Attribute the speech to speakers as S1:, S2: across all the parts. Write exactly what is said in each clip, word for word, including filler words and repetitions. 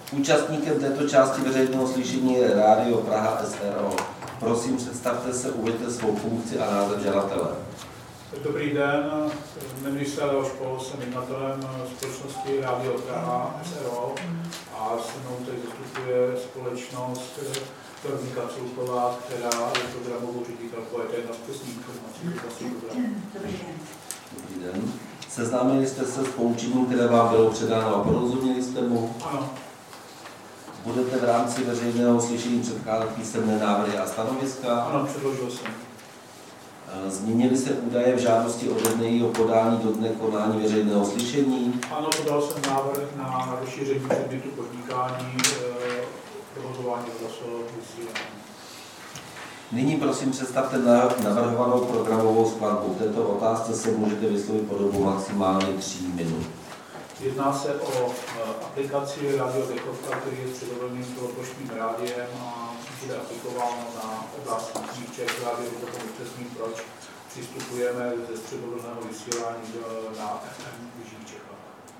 S1: Účastníkem této části veřejného slyšení je Rádio Praha S R O. Prosím, představte se, uveďte svou funkci a název žadatele.
S2: Dobrý den, jmenuji se Leoš Pol, jsem jednatelem společnosti Rádio Praha S R O a se mnou tady zastupuje společnost Veronika Culková, která je programovou ředitelkou, je to jedna z přesných informací.
S3: Dobrý den.
S1: Dobrý den. Seznámili jste se s poučením, které vám bylo předáno a porozuměli jste mu?
S2: Ano.
S1: Budete v rámci veřejného slyšení předkládat písemné návrhy a stanoviska?
S2: Ano, předložil jsem.
S1: Změnily se údaje v žádosti o jejího podání do dne konání veřejného slyšení?
S2: Ano, podal jsem návrh na rozšíření předmětu podnikání, provozování rozhlasového vysílání.
S1: Nyní prosím představte navrhovanou programovou skladbu. V této otázce se můžete vyslovit po dobu maximálně tří minut.
S2: Jedná se o aplikaci Radio Dechovka, který je středovolným celoplošným rádiem a bude aplikováno na oblast jižních Čech. Radio Dechovka upřesním, proč přistupujeme ze středovolného vysílání na F M v jižních Čechách.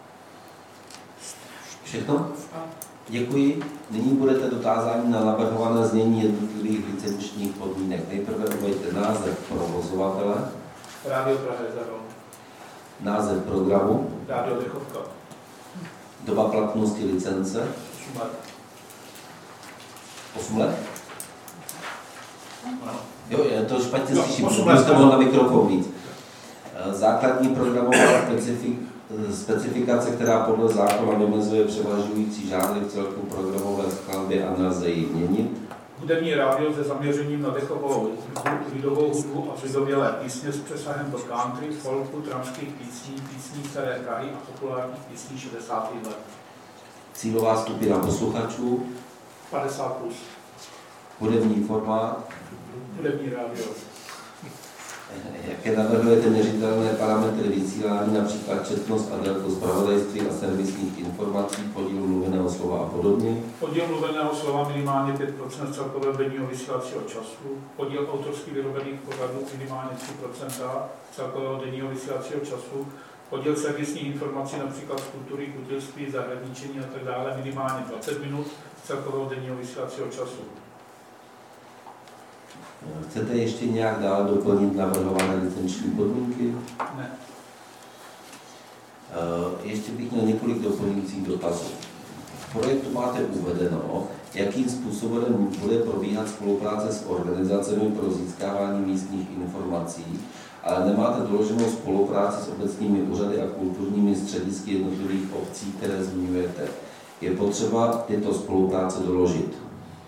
S1: Všechno? Děkuji. Nyní budete dotázáni na navrhované znění jednotlivých licenčních podmínek. Nejprve uveďte název provozovatele.
S2: Radio Praha S R O.
S1: Název programu.
S2: Radio Dechovka.
S1: Doba platnosti licence.
S2: osm let.
S1: osm let?
S2: Ano.
S1: Jo, je to špatně
S2: Jo,
S1: slyším,
S2: osm
S1: protože jste
S2: let.
S1: mohl na mikrofon víc. Základní programová specifik, specifikace, která podle zákona vymezuje převažující žánry v celku programové skladby a nelze ji měnit.
S2: Hudební rádio se zaměřením na dechovou lidovou hudbu a vědomělé písně s přesahem do country, folku, tramských písní, písní staré Prahy a populárních písní šedesátých let.
S1: Cílová skupina posluchačů.
S2: padesát plus.
S1: Hudební formát.
S2: Hudební rádio.
S1: Jaké navrhujete měřitelné parametry vysílání, například četnost a délku zpravodajství a servisních informací, podíl mluveného slova a podobně?
S2: Podíl mluveného slova minimálně pět procent celkového denního vysílacího času, podíl autorsky vyrobených pořadů minimálně tři procenta celkového denního vysílacího času, podíl servisních informací například z kultury, kutilství, zahradničení a tak dále minimálně dvacet minut celkového denního vysílacího času.
S1: Chcete ještě nějak dále doplnit navrhované licenční podmínky?
S2: Ne.
S1: Ještě bych měl několik doplňujících dotazů. V projektu máte uvedeno, jakým způsobem bude probíhat spolupráce s organizacemi pro získávání místních informací, ale nemáte doloženou spolupráci s obecními úřady a kulturními středisky jednotlivých obcí, které zmiňujete. Je potřeba tyto spolupráce doložit.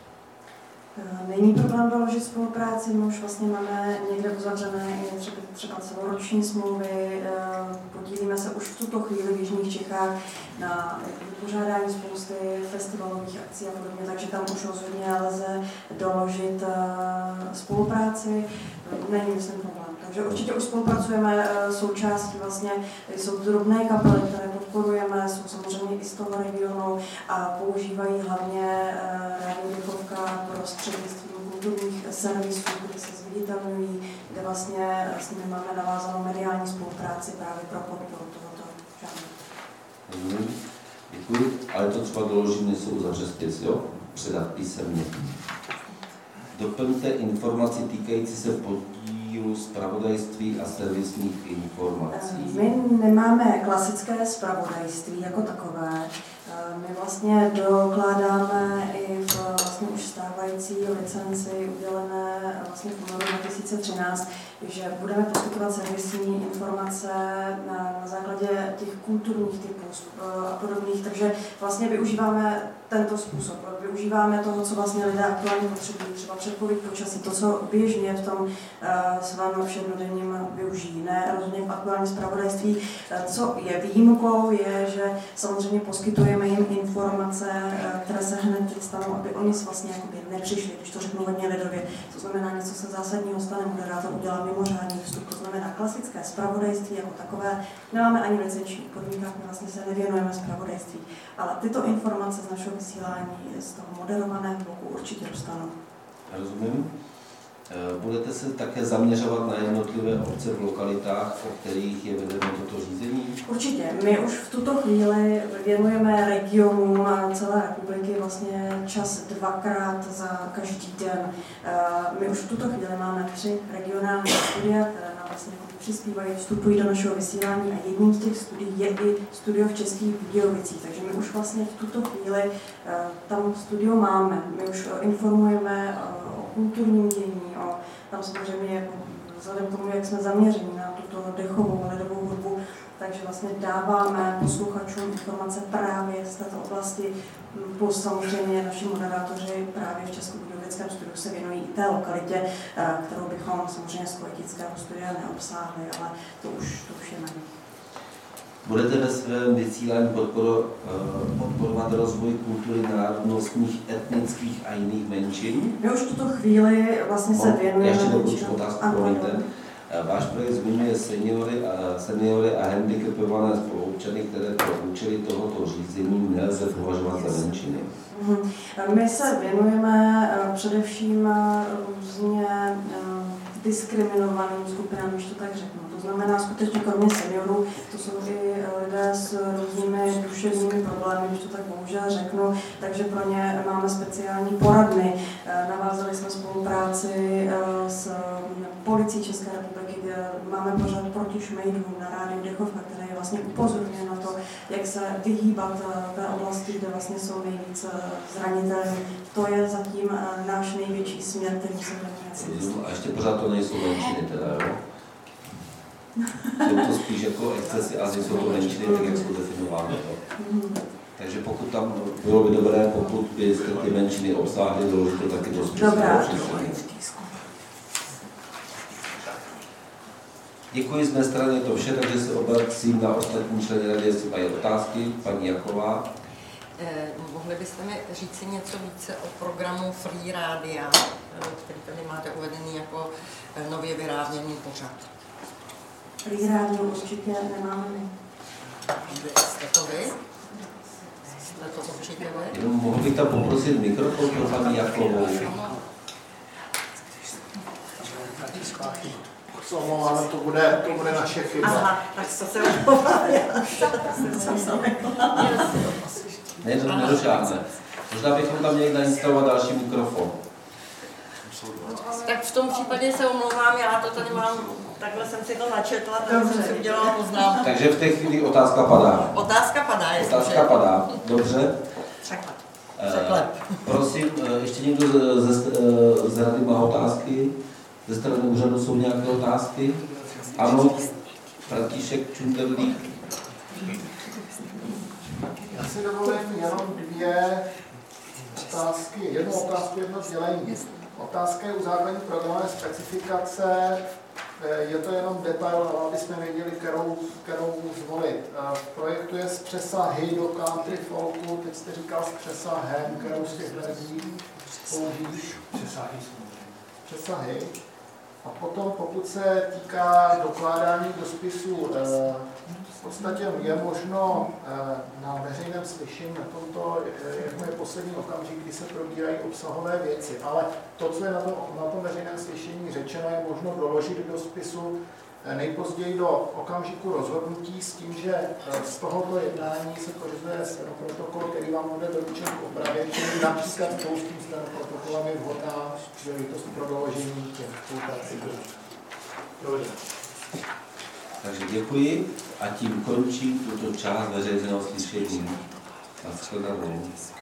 S3: Není problém doložit spolupráci, my už vlastně máme někde uzavřené i třeba, třeba celoroční smlouvy, podílíme se už v tuto chvíli v jižních Čechách na vypořádání spousty festivalových akcí a podobně, takže tam už rozhodně lze doložit spolupráci, není myslím problém. Takže určitě už spolupracujeme, součástí vlastně jsou drobné kapely, které podporujeme, jsou samozřejmě i z toho regionu a používají hlavně Rádio Dechovka prostřednictvím kulturních servisů, kde se zviditelňují, kde vlastně s nimi máme navázanou mediální spolupráci právě pro podporu tohoto žánru.
S1: Děkuji, ale to třeba doložím, než se uzavře spis, jo? Předat písemně. Doplňte informaci týkající se podílu zpravodajství a servisních informací.
S3: My nemáme klasické zpravodajství jako takové. My vlastně dokládáme i v vlastně už stávající licenci udělené vlastně v únoru dva tisíce třináct, že budeme poskytovat servisní informace na, na základě těch kulturních typů a podobných, takže vlastně využíváme tento způsob. Využíváme toho, co vlastně lidé aktuálně potřebují, třeba předpověď počasí, to, co běžně v tom uh, svém všednodenním využijí. Ne rozhodně v aktuální zpravodajství. Co je výjimkou, je, že samozřejmě poskytujeme jim informace, které se hned stanou, aby oni vlastně nepřišli, když to řeknu hodně lidově. To znamená, něco se zásadního stane, moderátor udělá mimořádný vstup. To znamená klasické zpravodajství jako takové. Nemáme ani v licenčních podmínkách, my vlastně se nevěnujeme zpravodajství. Ale tyto informace z našeho vysílání z toho moderovaného bloku určitě dostanou.
S1: Rozumím. Budete se také zaměřovat na jednotlivé obce v lokalitách, o kterých je vedeno toto řízení?
S3: Určitě. My už v tuto chvíli věnujeme regionům celé republiky vlastně čas dvakrát za každý den. My už v tuto chvíli máme tři regionální studia, které nám vlastně přispívají, vstupují do našeho vysílání a jedním z těch studií je i studio v Českých Budějovicích. Takže my už vlastně v tuto chvíli tam studio máme. My už informujeme o kulturním dění, o, tam samozřejmě jako vzhledem k tomu, jak jsme zaměření na tuto dechovou ledovou hudbu, takže vlastně dáváme posluchačům informace právě z této oblasti, plus samozřejmě naši moderátoři právě v Českobudějovickém studiu se věnují i té lokalitě, kterou bychom samozřejmě z politického studia neobsáhli, ale to už, to už je na ní.
S1: Budete ve svém vysílání podporo, podporovat rozvoj kultury národnostních, etnických a jiných menšin?
S3: My už v tuto chvíli vlastně se věnujeme...
S1: Ještě dokončím otázku, promiňte. Váš projekt zmiňuje seniory a, seniory a handicapované spoluobčany, které pro účely tohoto řízení nelze považovat za menšiny.
S3: My se věnujeme především různě diskriminovaným skupinám, když to tak řeknu. To znamená skutečně kromě seniorů, to jsou i lidé s různými duševními problémy, když to tak bohužel řeknu, takže pro ně máme speciální poradny. Navázali jsme spolupráci s policií České republiky, kde máme pořád proti šmejdům na rádiu Dechovka, který vlastně upozorňuje na to, jak se vyhýbat té oblasti, kde vlastně jsou nejvíc zranitelní. To je zatím náš největší směr, který se věnuje.
S1: A ještě pořád to nejsou menšiny teda, jo? Jsou to spíš jako excesy a jsou to menšiny, tak jak jsou definovány. Takže pokud tam bylo by dobré, pokud by ty menšiny obsáhly, doložit to taky do spisu.
S3: Dobrá.
S1: Děkuji, z mé strany to vše, takže se obracím na ostatní členy rady, jestli mají otázky. Paní Jaková.
S4: Eh, mohli byste mi říct si něco více o programu Free Rádia, který tady máte uvedený jako nově vyráběný pořad?
S3: Free Rádio určitě nemáme my.
S4: Jste to vy? Jste to určitě vy?
S1: Jenom mohl bych tam poprosit mikrofon pro paní Jakovou.
S5: Ale to bude, to bude naše chyba.
S4: Aha, tak to se omlouvám.
S1: Ne, to nedošáhne. Možná bychom tam měli nainstalovat další mikrofon.
S4: Tak v tom případě se omlouvám, já to tady mám, takhle jsem si to načetla, tak jsem si udělala poznámku.
S1: Takže v té chvíli otázka padá.
S4: Otázka padá, jestli
S1: Otázka padá, dobře.
S4: Překlep.
S1: Překlep. Prosím, ještě někdo ze, ze, z rady má otázky? Ze strany úřadu jsou nějaké otázky? Ano, František Čunderlík.
S5: Já si dovolím jenom dvě otázky, jednu otázku, jedno sdělení. Otázka je u základní programové specifikace, je to jenom detail, aby jsme věděli, kterou, kterou zvolit. V projektu je z přesahy do country folku, teď jste říkal z přesahem, kterou z těch verzí použíš?
S2: Přesahy.
S5: Přesahy. A potom, pokud se týká dokládání do spisu, v podstatě je možno na veřejném slyšení na tomto, jako je poslední okamžik, kdy se probírají obsahové věci, ale to, co je na tom, na tom veřejném slyšení řečeno, je možno doložit do spisu nejpozději do okamžiku rozhodnutí s tím, že z tohoto jednání se pořizuje stenoprotokol, který vám bude doručen k opravě, čili například spolu s tím stenoprotokolem je vhodná příležitost pro doložení těch spolupráci.
S1: Takže děkuji a tím končím tuto část veřejného slyšení. Naschledanou.